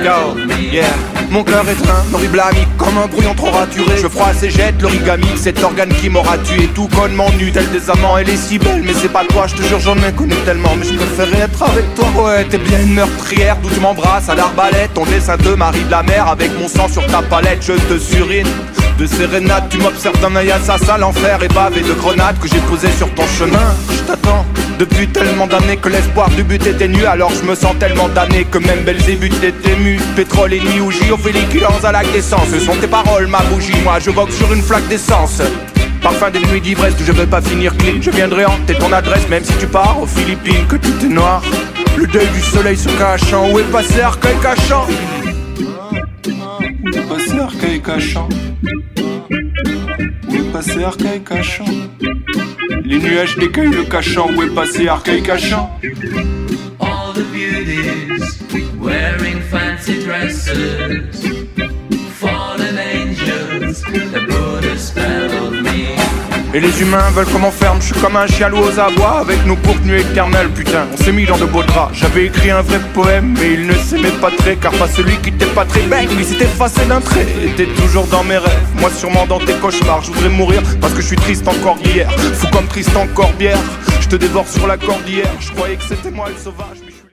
Yo, yeah. Mon cœur est un horrible ami, comme un brouillon trop raturé. Je froisse et jette l'origami, cet organe qui m'aura tué. Tout conne m'ennuie, tel des amants. Elle est si belle, mais c'est pas toi, je te jure, j'en ai connu tellement. Mais je préférais être avec toi. Ouais, t'es bien une meurtrière, d'où tu m'embrasses à l'arbalète. Ton dessin de Marie de la mer, avec mon sang sur ta palette, je te surine. De sérénade, tu m'observes d'un œil assassin. L'enfer est bavé de grenades que j'ai posées sur ton chemin. Je t'attends depuis tellement d'années que l'espoir du but était nu. Alors je me sens tellement damné que même Belzébuth est ému. Pétrole et nuit ou Ophélie qui lance à la d'essence. Ce sont tes paroles, ma bougie, moi je vogue sur une flaque d'essence. Parfum des nuits d'ivresse où je veux pas finir clean. Je viendrai hanter ton adresse même si tu pars aux Philippines. Que tout est noir, le deuil du soleil se cachant. Où est passé Arcueil cachant? Où est passé Arcueil cachant? Où est passé Arcueil cachant? Les nuages d'écueil le cachant. Où est passé Arcueil cachant? All the beauties wearing fancy dresses, fallen angels that put a spell on me. Et les humains veulent qu'on m'enferme, je suis comme un chien loup aux abois. Avec nous pour nuit éternelle, putain, on s'est mis dans de beaux draps. J'avais écrit un vrai poème, mais il ne s'aimait pas très. Car pas celui qui t'est pas très bête, lui s'est effacé d'un trait. Et t'es toujours dans mes rêves, moi sûrement dans tes cauchemars. Je voudrais mourir parce que je suis triste encore d'hier. Fou comme Tristan Corbière, je te dévore sur la cordillère. Je croyais que c'était moi le sauvage.